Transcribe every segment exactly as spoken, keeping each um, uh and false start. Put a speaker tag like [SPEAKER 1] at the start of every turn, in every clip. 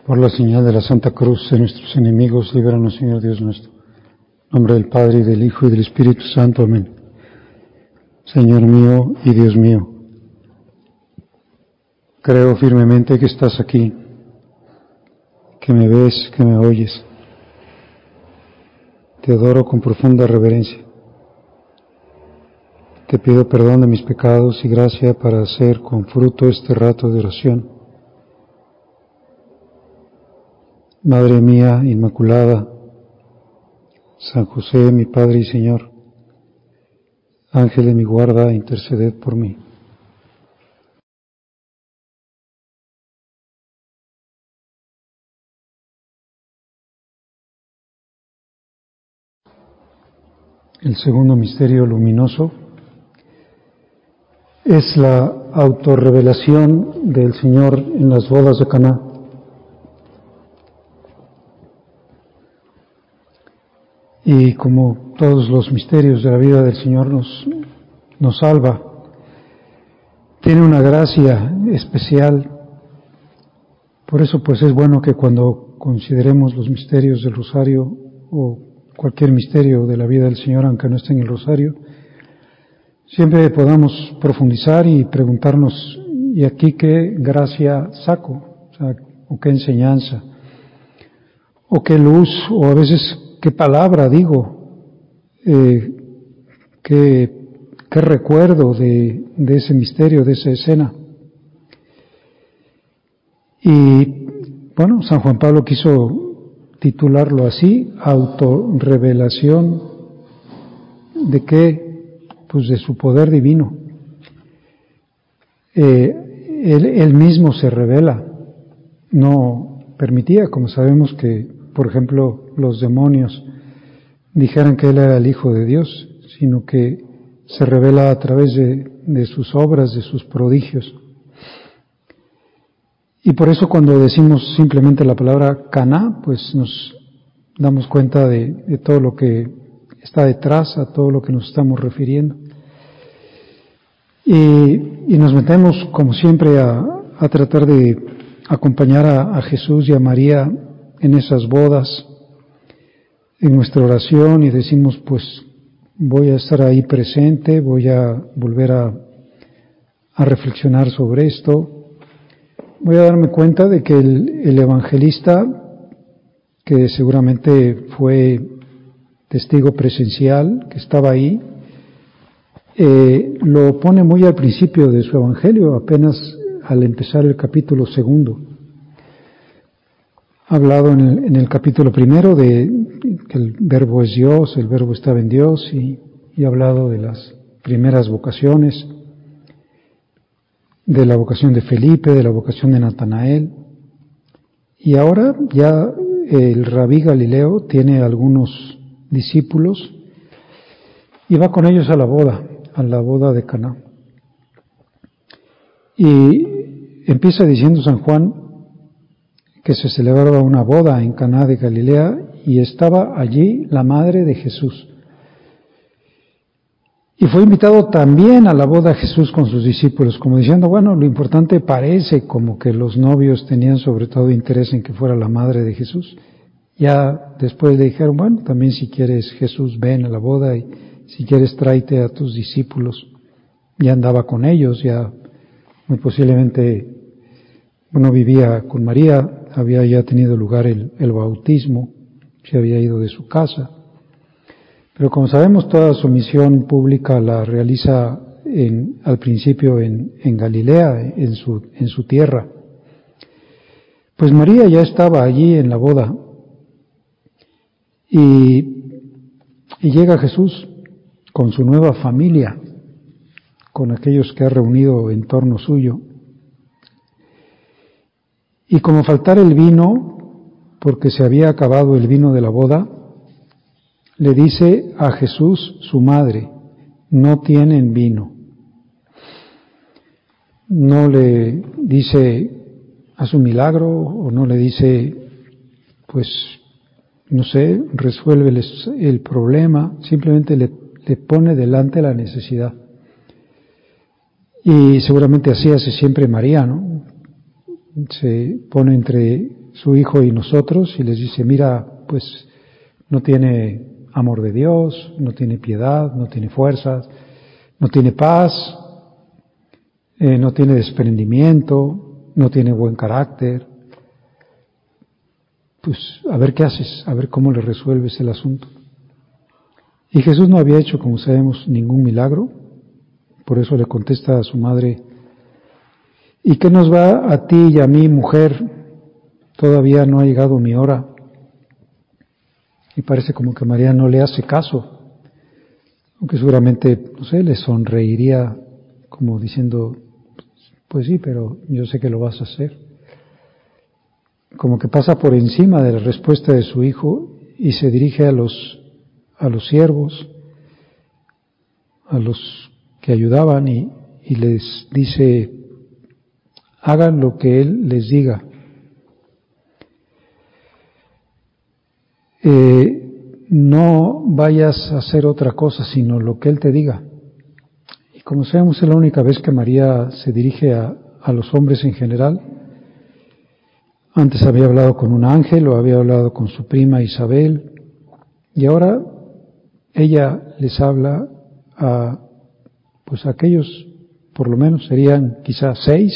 [SPEAKER 1] Por la señal de la Santa Cruz de nuestros enemigos, líbranos, Señor Dios nuestro. En nombre del Padre, y del Hijo, y del Espíritu Santo. Amén. Señor mío y Dios mío, creo firmemente que estás aquí, que me ves, que me oyes. Te adoro con profunda reverencia. Te pido perdón de mis pecados y gracia para hacer con fruto este rato de oración. Madre mía Inmaculada, San José, mi Padre y Señor, Ángel de mi guarda, interceded por mí. El segundo misterio luminoso es la autorrevelación del Señor en las bodas de Caná. Y como todos los misterios de la vida del Señor nos, nos salva, tiene una gracia especial. Por eso pues es bueno que cuando consideremos los misterios del Rosario o cualquier misterio de la vida del Señor, aunque no esté en el Rosario, siempre podamos profundizar y preguntarnos, ¿y aquí qué gracia saco? O sea, ¿o qué enseñanza? ¿O qué luz? O a veces, ¿qué palabra digo? Eh, ¿qué, ¿Qué recuerdo de, de ese misterio, de esa escena? Y bueno, San Juan Pablo quiso titularlo así, autorrevelación. ¿De qué? Pues de su poder divino. Eh, él, él mismo se revela, no permitía, como sabemos que, por ejemplo, los demonios dijeran que él era el Hijo de Dios, sino que se revela a través de, de sus obras, de sus prodigios. Y por eso cuando decimos simplemente la palabra Caná, pues nos damos cuenta de, de todo lo que está detrás, a todo lo que nos estamos refiriendo. Y, y nos metemos, como siempre, a, a tratar de acompañar a, a Jesús y a María en esas bodas, en nuestra oración, y decimos, pues voy a estar ahí presente, voy a volver a, a reflexionar sobre esto, voy a darme cuenta de que el, el evangelista, que seguramente fue testigo presencial, que estaba ahí, eh, lo pone muy al principio de su evangelio, apenas al empezar el capítulo segundo. Ha hablado en el, en el capítulo primero de que el verbo es Dios, el verbo estaba en Dios, y, y ha hablado de las primeras vocaciones, de la vocación de Felipe, de la vocación de Natanael, y ahora ya el rabí Galileo tiene algunos discípulos y va con ellos a la boda, a la boda de Caná. Y empieza diciendo San Juan que se celebraba una boda en Caná de Galilea y estaba allí la madre de Jesús. Y fue invitado también a la boda Jesús con sus discípulos, como diciendo, bueno, lo importante parece como que los novios tenían sobre todo interés en que fuera la madre de Jesús. Ya después le dijeron, bueno, también si quieres Jesús ven a la boda y si quieres tráete a tus discípulos. Ya andaba con ellos, ya muy posiblemente, bueno, vivía con María, había ya tenido lugar el, el bautismo, se había ido de su casa. Pero como sabemos, toda su misión pública la realiza en, al principio en, en Galilea, en su, en su tierra. Pues María ya estaba allí en la boda y, y llega Jesús con su nueva familia, con aquellos que ha reunido en torno suyo. Y como faltara el vino, porque se había acabado el vino de la boda, le dice a Jesús su madre, no tienen vino. No le dice, haz un milagro, o no le dice, pues, no sé, resuélveles el problema, simplemente le, le pone delante la necesidad. Y seguramente así hace siempre María, ¿no? Se pone entre su hijo y nosotros y les dice, mira, pues no tiene amor de Dios, no tiene piedad, no tiene fuerzas, no tiene paz, eh, no tiene desprendimiento, no tiene buen carácter. Pues a ver qué haces, a ver cómo le resuelves el asunto. Y Jesús no había hecho, como sabemos, ningún milagro, por eso le contesta a su madre, ¿y qué nos va a ti y a mí, mujer? Todavía no ha llegado mi hora. Y parece como que María no le hace caso, aunque seguramente, no sé, le sonreiría como diciendo, pues sí, pero yo sé que lo vas a hacer. Como que pasa por encima de la respuesta de su hijo y se dirige a los a los siervos, a los que ayudaban y, y les dice, hagan lo que él les diga. Eh, no vayas a hacer otra cosa sino lo que él te diga. Y como sabemos, es la única vez que María se dirige a, a los hombres en general. Antes había hablado con un ángel o había hablado con su prima Isabel y ahora ella les habla a, pues aquellos, por lo menos serían quizás seis,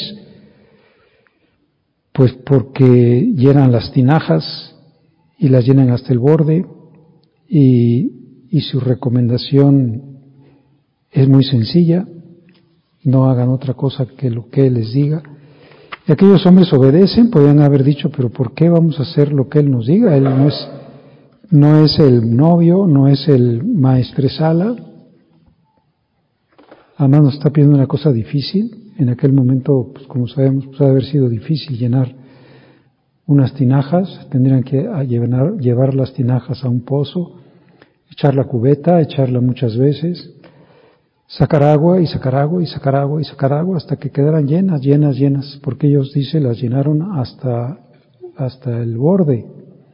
[SPEAKER 1] pues porque llenan las tinajas y las llenan hasta el borde y, y su recomendación es muy sencilla, no hagan otra cosa que lo que él les diga. Y aquellos hombres obedecen, podrían haber dicho, pero ¿por qué vamos a hacer lo que él nos diga? Él no es No es el novio, no es el maestresala. Además nos está pidiendo una cosa difícil. En aquel momento, pues como sabemos, pues ha de haber sido difícil llenar unas tinajas. Tendrían que llevar, llevar las tinajas a un pozo, echar la cubeta, echarla muchas veces, sacar agua y sacar agua y sacar agua y sacar agua hasta que quedaran llenas, llenas, llenas. Porque ellos, dice, las llenaron hasta, hasta el borde.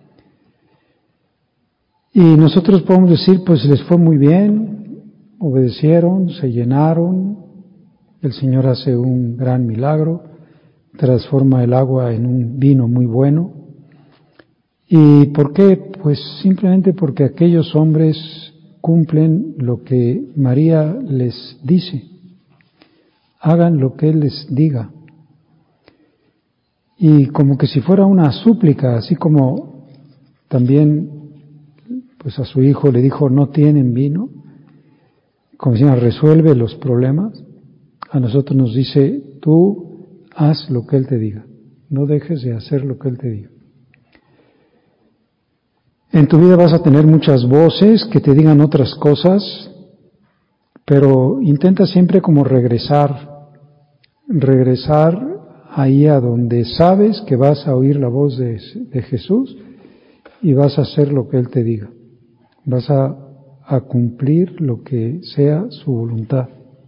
[SPEAKER 1] Y nosotros podemos decir, pues les fue muy bien, obedecieron, se llenaron, el Señor hace un gran milagro, transforma el agua en un vino muy bueno. ¿Y por qué? Pues simplemente porque aquellos hombres cumplen lo que María les dice, hagan lo que Él les diga. Y como que si fuera una súplica, así como también pues a su hijo le dijo, no tienen vino, como si resuelve los problemas, a nosotros nos dice, tú haz lo que Él te diga, no dejes de hacer lo que Él te diga. En tu vida vas a tener muchas voces que te digan otras cosas, pero intenta siempre como regresar, regresar ahí a donde sabes que vas a oír la voz de, de Jesús y vas a hacer lo que Él te diga. Vas a, a cumplir lo que sea su voluntad.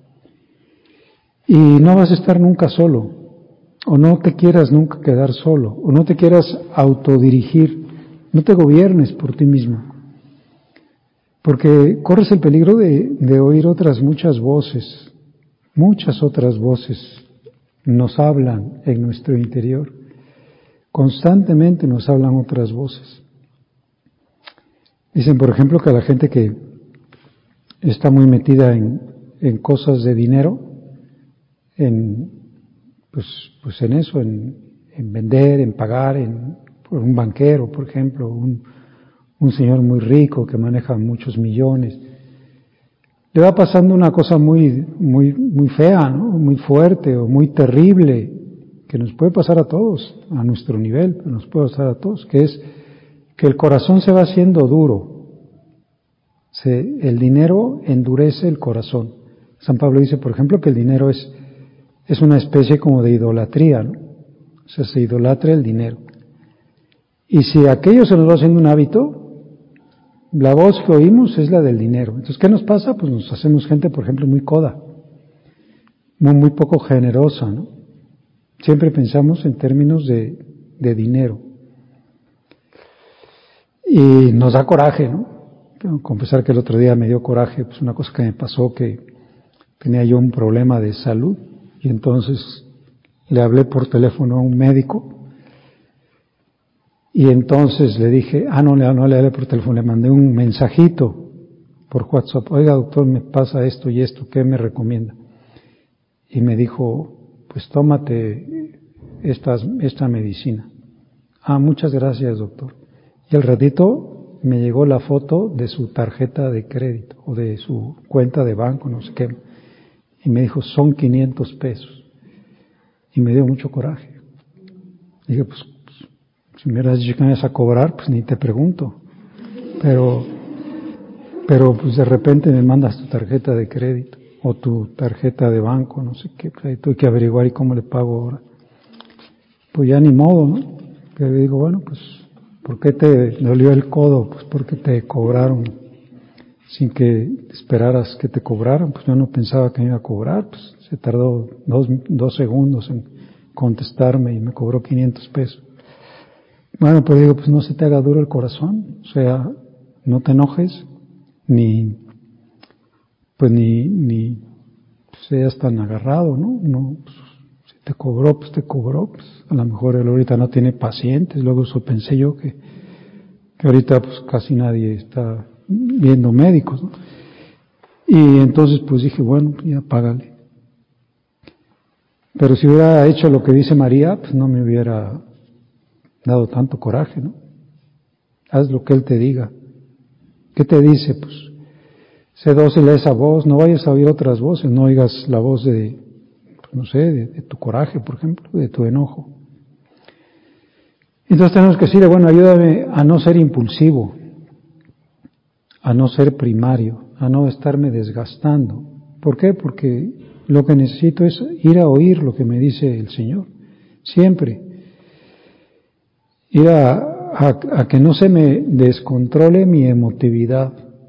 [SPEAKER 1] Y no vas a estar nunca solo, o no te quieras nunca quedar solo, o no te quieras autodirigir, no te gobiernes por ti mismo, porque corres el peligro de, de oír otras muchas voces, muchas otras voces nos hablan en nuestro interior, constantemente nos hablan otras voces. Dicen, por ejemplo, que a la gente que está muy metida en, en cosas de dinero, en, pues, pues en eso, en, en vender, en pagar, en por un banquero, por ejemplo, un, un señor muy rico que maneja muchos millones, le va pasando una cosa muy, muy, muy fea, ¿no? Muy fuerte o muy terrible, que nos puede pasar a todos, a nuestro nivel, pero nos puede pasar a todos, que es que el corazón se va haciendo duro. Se, el dinero endurece el corazón. San Pablo dice, por ejemplo, que el dinero es, es una especie como de idolatría, ¿no? O sea, se idolatra el dinero. Y si aquello se nos va haciendo un hábito, la voz que oímos es la del dinero. Entonces, ¿qué nos pasa? Pues nos hacemos gente, por ejemplo, muy coda, muy, muy poco generosa, ¿no? Siempre pensamos en términos de, de dinero. Y nos da coraje, ¿no? Tengo que confesar que el otro día me dio coraje, pues una cosa que me pasó, que tenía yo un problema de salud, y entonces le hablé por teléfono a un médico, Y entonces le dije, ah, no, no le hablé por teléfono, le mandé un mensajito por WhatsApp. Oiga, doctor, me pasa esto y esto, ¿qué me recomienda? Y me dijo, pues tómate estas, esta medicina. Ah, muchas gracias, doctor. Y al ratito me llegó la foto de su tarjeta de crédito o de su cuenta de banco, no sé qué. Y me dijo, son quinientos pesos. Y me dio mucho coraje. Dije, pues, pues si me hubieras dicho que me ibas a cobrar, pues ni te pregunto. Pero, pero pues de repente me mandas tu tarjeta de crédito o tu tarjeta de banco, no sé qué. Pues ahí tuve que averiguar y cómo le pago ahora. Pues ya ni modo, ¿no? Pero digo, bueno, pues, ¿por qué te dolió el codo? Pues porque te cobraron sin que esperaras que te cobraran. Pues yo no pensaba que me iba a cobrar, pues se tardó dos, dos segundos en contestarme y me cobró quinientos pesos. Bueno, pues digo, pues no se te haga duro el corazón, o sea, no te enojes, ni, pues ni, ni seas tan agarrado, ¿no? No, pues, si te cobró, pues te cobró, pues a lo mejor él ahorita no tiene pacientes, luego eso pensé yo que, que ahorita pues casi nadie está viendo médicos, ¿no? Y entonces pues dije, bueno, ya págale. Pero si hubiera hecho lo que dice María, pues no me hubiera dado tanto coraje, ¿no? Haz lo que Él te diga. ¿Qué te dice? Pues, sé dócil a esa voz, no vayas a oír otras voces, no oigas la voz de, no sé, de, de tu coraje, por ejemplo, de tu enojo. Entonces tenemos que decirle, bueno, ayúdame a no ser impulsivo, a no ser primario, a no estarme desgastando. ¿Por qué? Porque lo que necesito es ir a oír lo que me dice el Señor, siempre. Ir a, a, a que no se me descontrole mi emotividad.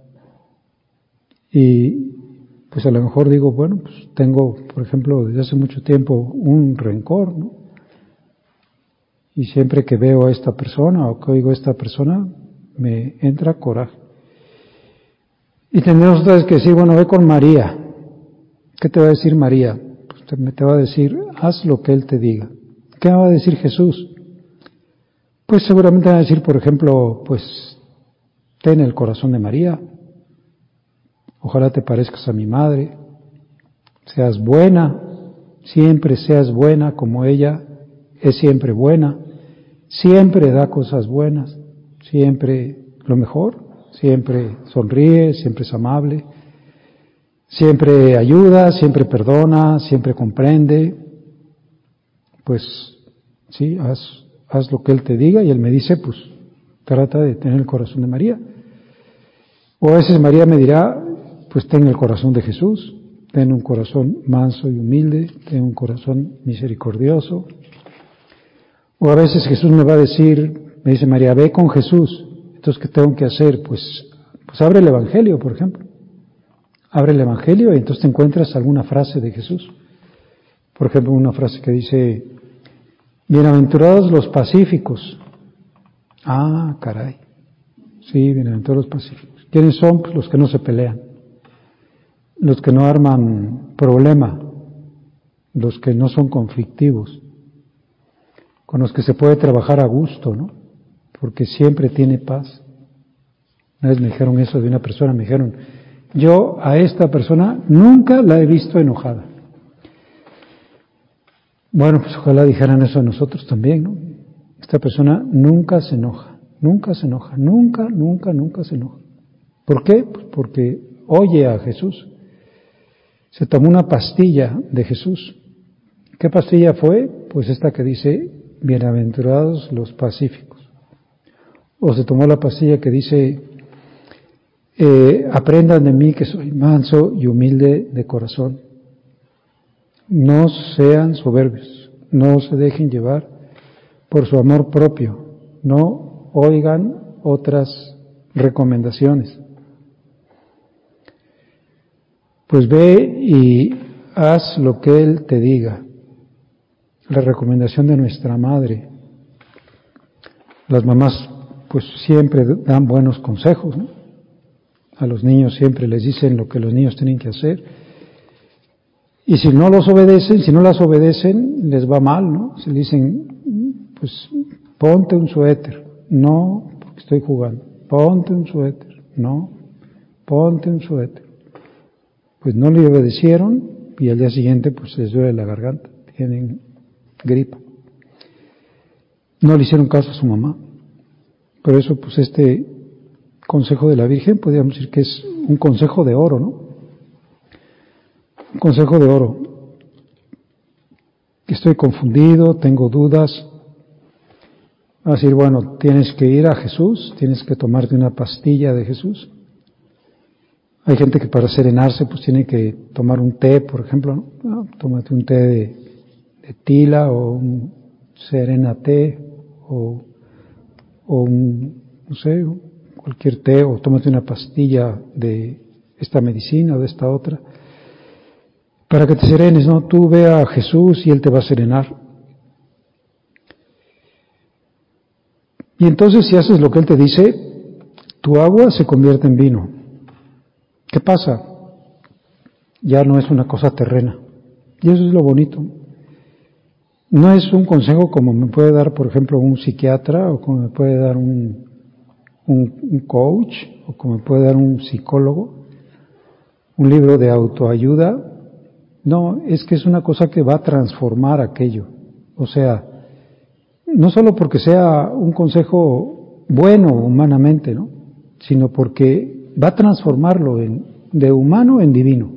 [SPEAKER 1] Y pues a lo mejor digo, bueno, pues tengo, por ejemplo, desde hace mucho tiempo un rencor, ¿no? Y siempre que veo a esta persona o que oigo a esta persona, me entra coraje. Y tendremos otra vez que decir, bueno, ve con María. ¿Qué te va a decir María? Pues te, te va a decir, haz lo que Él te diga. ¿Qué me va a decir Jesús? Pues seguramente va a decir, por ejemplo, pues ten el corazón de María. Ojalá te parezcas a mi madre. Seas buena, siempre seas buena como ella es siempre buena. Siempre da cosas buenas, siempre lo mejor, siempre sonríe, siempre es amable. Siempre ayuda, siempre perdona, siempre comprende. Pues sí, haz, haz lo que Él te diga y Él me dice, pues trata de tener el corazón de María. O a veces María me dirá, pues ten el corazón de Jesús, ten un corazón manso y humilde, ten un corazón misericordioso. O a veces Jesús me va a decir, me dice María, ve con Jesús. Entonces, ¿qué tengo que hacer? Pues, pues abre el Evangelio, por ejemplo. Abre el Evangelio y entonces te encuentras alguna frase de Jesús. Por ejemplo, una frase que dice, bienaventurados los pacíficos. Ah, caray. Sí, bienaventurados los pacíficos. ¿Quiénes son? Pues los que no se pelean. Los que no arman problema. Los que no son conflictivos. Con los que se puede trabajar a gusto, ¿no? Porque siempre tiene paz. Una vez me dijeron eso de una persona, me dijeron, yo a esta persona nunca la he visto enojada. Bueno, pues ojalá dijeran eso a nosotros también, ¿no? Esta persona nunca se enoja, nunca se enoja, nunca, nunca, nunca se enoja. ¿Por qué? Pues porque oye a Jesús. Se tomó una pastilla de Jesús. ¿Qué pastilla fue? Pues esta que dice, bienaventurados los pacíficos. O se tomó la pastilla que dice, eh, aprendan de mí que soy manso y humilde de corazón. No sean soberbios, no se dejen llevar por su amor propio, no oigan otras recomendaciones. Pues ve y haz lo que Él te diga. La recomendación de nuestra madre. Las mamás pues siempre dan buenos consejos, ¿no? A los niños siempre les dicen lo que los niños tienen que hacer. Y si no los obedecen, si no las obedecen, les va mal, ¿no? Se dicen, pues ponte un suéter, No, porque estoy jugando. Ponte un suéter. No, ponte un suéter. Pues no le obedecieron y al día siguiente pues les duele la garganta, tienen gripa. No le hicieron caso a su mamá. Por eso pues este consejo de la Virgen podríamos decir que es un consejo de oro, ¿no? Un consejo de oro. Estoy confundido, tengo dudas. Va a decir, bueno, tienes que ir a Jesús, tienes que tomarte una pastilla de Jesús. Hay gente que para serenarse pues tiene que tomar un té, por ejemplo, ¿no? Ah, tómate un té de, de tila o un serena té o, o un, no sé, cualquier té, o tómate una pastilla de esta medicina o de esta otra, para que te serenes, ¿no? Tú ve a Jesús y Él te va a serenar. Y entonces si haces lo que Él te dice, tu agua se convierte en vino. ¿Qué pasa? Ya no es una cosa terrena. Y eso es lo bonito. No es un consejo como me puede dar, por ejemplo, un psiquiatra, o como me puede dar un, un, un coach, o como me puede dar un psicólogo, un libro de autoayuda. No, es que es una cosa que va a transformar aquello. O sea, no solo porque sea un consejo bueno humanamente, ¿no? Sino porque va a transformarlo en, de humano en divino.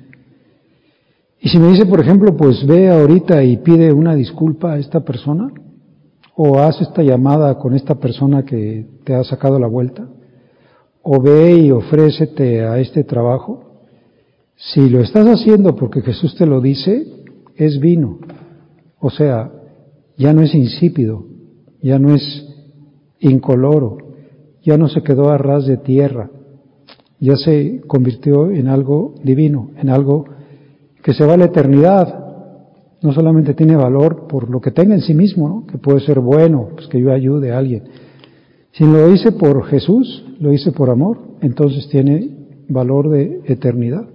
[SPEAKER 1] Y si me dice, por ejemplo, pues ve ahorita y pide una disculpa a esta persona, o haz esta llamada con esta persona que te ha sacado la vuelta, o ve y ofrécete a este trabajo, si lo estás haciendo porque Jesús te lo dice, es vino. O sea, ya no es insípido, ya no es incoloro, ya no se quedó a ras de tierra, ya se convirtió en algo divino, en algo que se va a la eternidad. No solamente tiene valor por lo que tenga en sí mismo, ¿no? Que puede ser bueno, pues que yo ayude a alguien. Si lo hice por Jesús, lo hice por amor, entonces tiene valor de eternidad.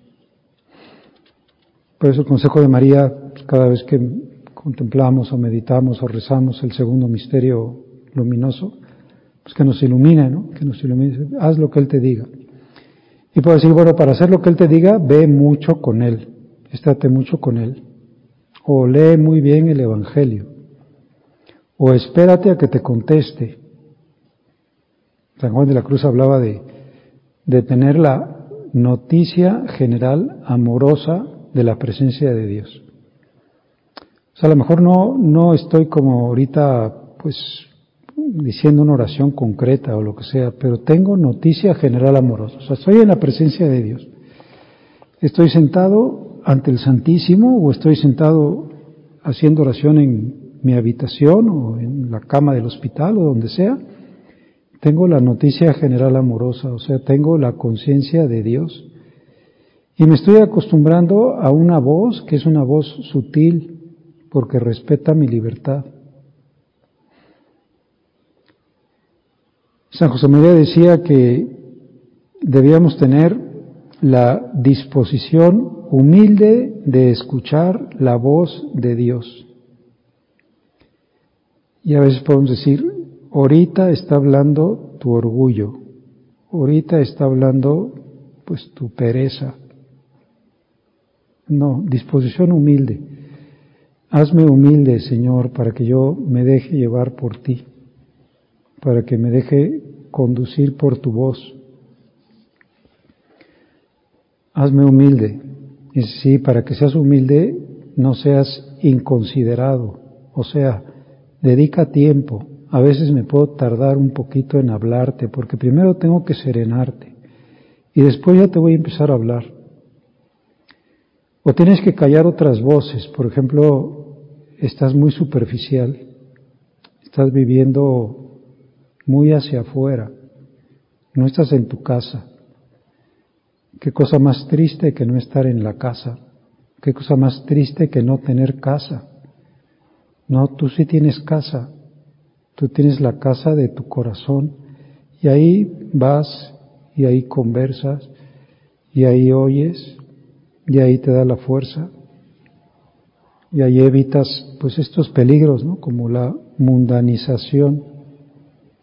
[SPEAKER 1] Por eso el consejo de María, pues cada vez que contemplamos o meditamos o rezamos el segundo misterio luminoso, pues que nos ilumine, ¿no? Que nos ilumine, haz lo que Él te diga. Y puedo decir, bueno, para hacer lo que Él te diga, ve mucho con Él, estate mucho con Él, o lee muy bien el Evangelio, o espérate a que te conteste. San Juan de la Cruz hablaba de, de tener la noticia general amorosa de la presencia de Dios. O sea, a lo mejor no, no estoy como ahorita, pues, diciendo una oración concreta o lo que sea, pero tengo noticia general amorosa. O sea, estoy en la presencia de Dios. Estoy sentado ante el Santísimo, o estoy sentado haciendo oración en mi habitación o en la cama del hospital o donde sea. Tengo la noticia general amorosa, o sea, tengo la conciencia de Dios. Y me estoy acostumbrando a una voz que es una voz sutil, porque respeta mi libertad. San José María decía que debíamos tener la disposición humilde de escuchar la voz de Dios. Y a veces podemos decir, ahorita está hablando tu orgullo, ahorita está hablando pues tu pereza. No, disposición humilde. Hazme humilde, Señor, para que yo me deje llevar por ti, para que me deje conducir por tu voz. Hazme humilde. Y sí, para que seas humilde, no seas inconsiderado. O sea, dedica tiempo. A veces me puedo tardar un poquito en hablarte, porque primero tengo que serenarte. Y después ya te voy a empezar a hablar. O tienes que callar otras voces. Por ejemplo, estás muy superficial. Estás viviendo muy hacia afuera. No estás en tu casa. Qué cosa más triste que no estar en la casa. Qué cosa más triste que no tener casa. No, tú sí tienes casa. Tú tienes la casa de tu corazón. Y ahí vas, y ahí conversas, y ahí oyes, y ahí te da la fuerza. Y ahí evitas, pues, estos peligros, ¿no? Como la mundanización.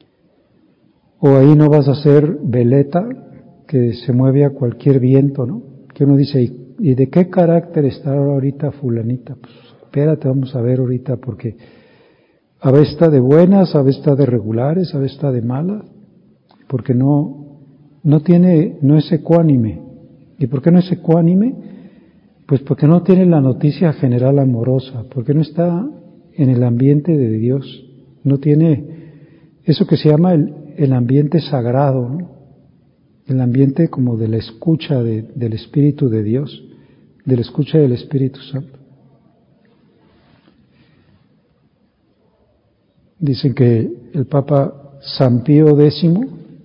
[SPEAKER 1] O ahí no vas a ser veleta que se mueve a cualquier viento, ¿no? Que uno dice, ¿y, y de qué carácter está ahorita fulanita? Pues espérate, vamos a ver ahorita, porque a veces está de buenas, a veces está de regulares, a veces está de malas, porque no, no tiene, no es ecuánime. ¿Y por qué no es ecuánime? Pues porque no tiene la noticia general amorosa, porque no está en el ambiente de Dios, no tiene eso que se llama el, el ambiente sagrado, ¿no? El ambiente como de la escucha de, del Espíritu de Dios, de la escucha del Espíritu Santo. Dicen que el Papa San Pío X,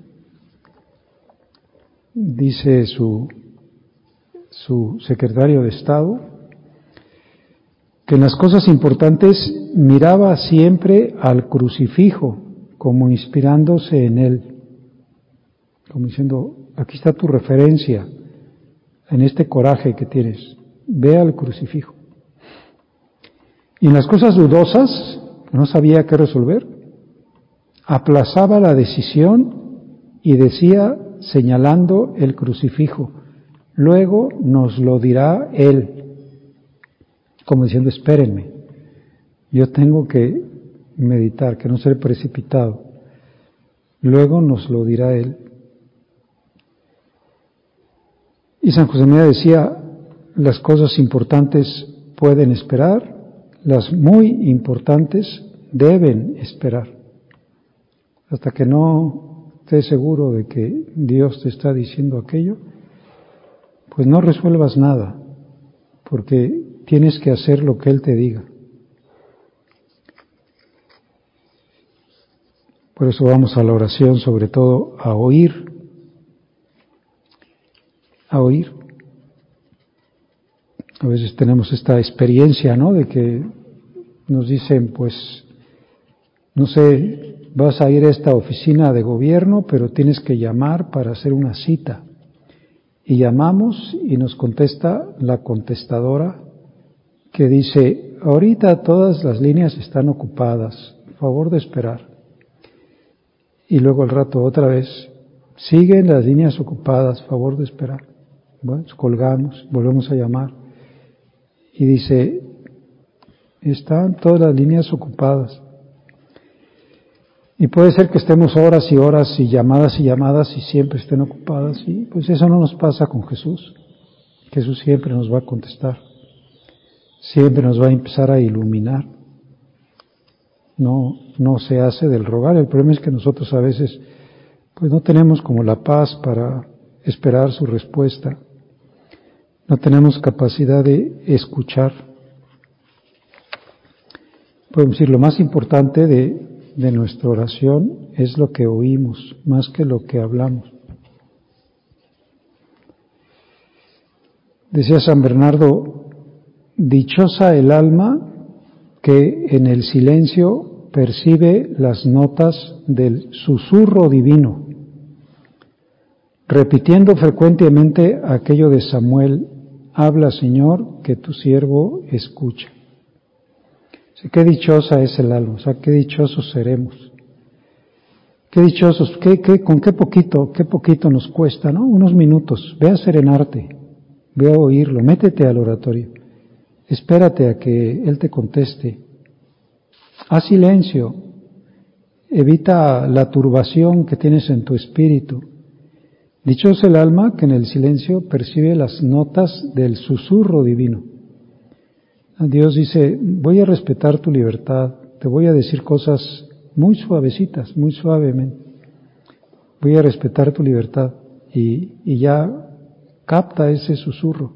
[SPEAKER 1] dice su, su secretario de Estado, que en las cosas importantes miraba siempre al crucifijo, como inspirándose en él, como diciendo, aquí está tu referencia en este coraje que tienes, ve al crucifijo. Y en las cosas dudosas, no sabía qué resolver, aplazaba la decisión y decía, señalando el crucifijo, luego nos lo dirá él, como diciendo, espérenme, yo tengo que meditar, que no ser precipitado, luego nos lo dirá él. Y San José María decía, las cosas importantes pueden esperar, las muy importantes deben esperar, hasta que no estés seguro de que Dios te está diciendo aquello, pues no resuelvas nada, porque tienes que hacer lo que Él te diga. Por eso vamos a la oración, sobre todo a oír, a oír. A veces tenemos esta experiencia, ¿no?, de que nos dicen, pues, no sé, vas a ir a esta oficina de gobierno, pero tienes que llamar para hacer una cita. Y llamamos y nos contesta la contestadora que dice, ahorita todas las líneas están ocupadas, favor de esperar. Y luego al rato otra vez, siguen las líneas ocupadas, favor de esperar. Bueno, colgamos, volvemos a llamar. Y dice, están todas las líneas ocupadas. Y puede ser que estemos horas y horas y llamadas y llamadas y siempre estén ocupadas. Y pues eso no nos pasa con Jesús. Jesús siempre nos va a contestar. Siempre nos va a empezar a iluminar. No, no se hace del rogar. El problema es que nosotros a veces pues no tenemos como la paz para esperar su respuesta. No tenemos capacidad de escuchar. Podemos decir, lo más importante de, de nuestra oración es lo que oímos, más que lo que hablamos. Decía San Bernardo, dichosa el alma que en el silencio percibe las notas del susurro divino, repitiendo frecuentemente aquello de Samuel, habla Señor, que tu siervo escucha. O sea, qué dichosa es el alma, o sea, qué dichosos seremos. Qué dichosos, qué, qué, con qué poquito, qué poquito nos cuesta, ¿no? Unos minutos, ve a serenarte, ve a oírlo, métete al oratorio, espérate a que Él te conteste. Haz silencio, evita la turbación que tienes en tu espíritu. Dichoso el alma que en el silencio percibe las notas del susurro divino. Dios dice, voy a respetar tu libertad, te voy a decir cosas muy suavecitas, muy suavemente. Voy a respetar tu libertad y, y ya capta ese susurro.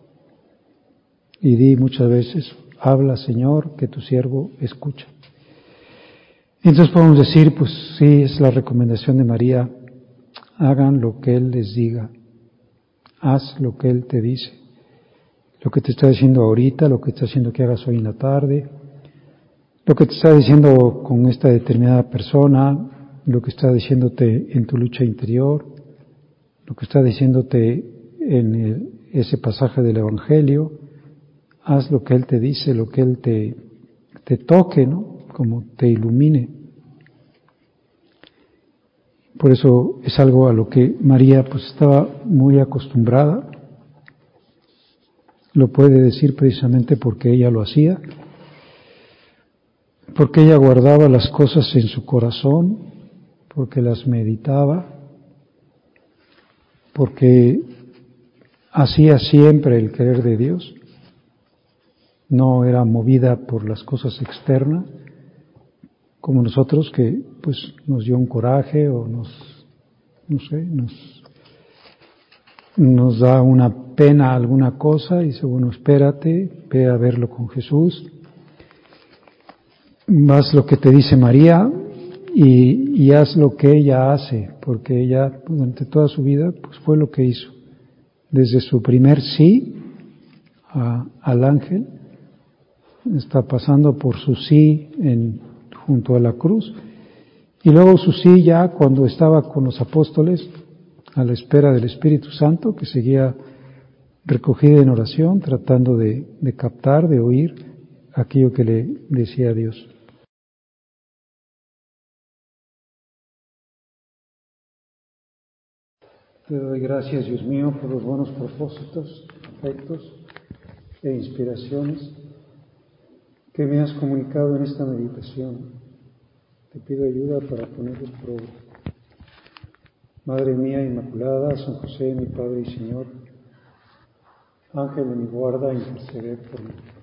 [SPEAKER 1] Y di muchas veces, habla Señor, que tu siervo escucha. Entonces podemos decir, pues sí, es la recomendación de María, hagan lo que Él les diga, haz lo que Él te dice, lo que te está diciendo ahorita, lo que está haciendo que hagas hoy en la tarde, lo que te está diciendo con esta determinada persona, lo que está diciéndote en tu lucha interior, lo que está diciéndote en el, ese pasaje del Evangelio, haz lo que Él te dice, lo que Él te, te toque, ¿no? Como te ilumine. Por eso es algo a lo que María pues estaba muy acostumbrada. Lo puede decir precisamente porque ella lo hacía, porque ella guardaba las cosas en su corazón, porque las meditaba, porque hacía siempre el querer de Dios, no era movida por las cosas externas, como nosotros que pues nos dio un coraje o nos, no sé, nos, nos da una pena alguna cosa y dice, bueno, espérate, ve a verlo con Jesús, haz lo que te dice María y, y haz lo que ella hace, porque ella durante toda su vida pues fue lo que hizo, desde su primer sí a, al ángel, está pasando por su sí en, junto a la cruz, y luego su sí ya cuando estaba con los apóstoles a la espera del Espíritu Santo, que seguía recogida en oración, tratando de, de captar, de oír aquello que le decía Dios. Te doy gracias, Dios mío, por los buenos propósitos, afectos e inspiraciones que me has comunicado en esta meditación. Te pido ayuda para ponerlos por obra. Madre mía Inmaculada, San José, mi Padre y Señor, Ángel de mi guarda, interceded por mí.